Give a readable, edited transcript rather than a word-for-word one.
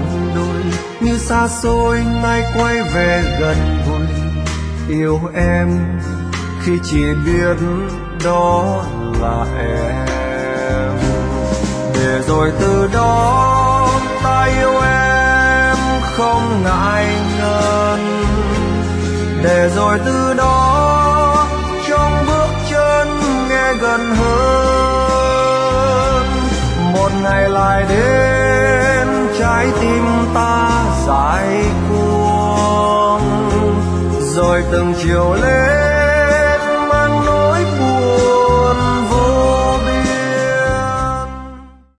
còn đôi như xa xôi nay quay về gần gũi. Yêu em khi chỉ biết đó là em, để rồi từ đó ta yêu em không ngại ngần, để rồi từ đó trong bước chân nghe gần hơn. Một ngày lại đến trái tim ta dại cuồng, rồi từng chiều lên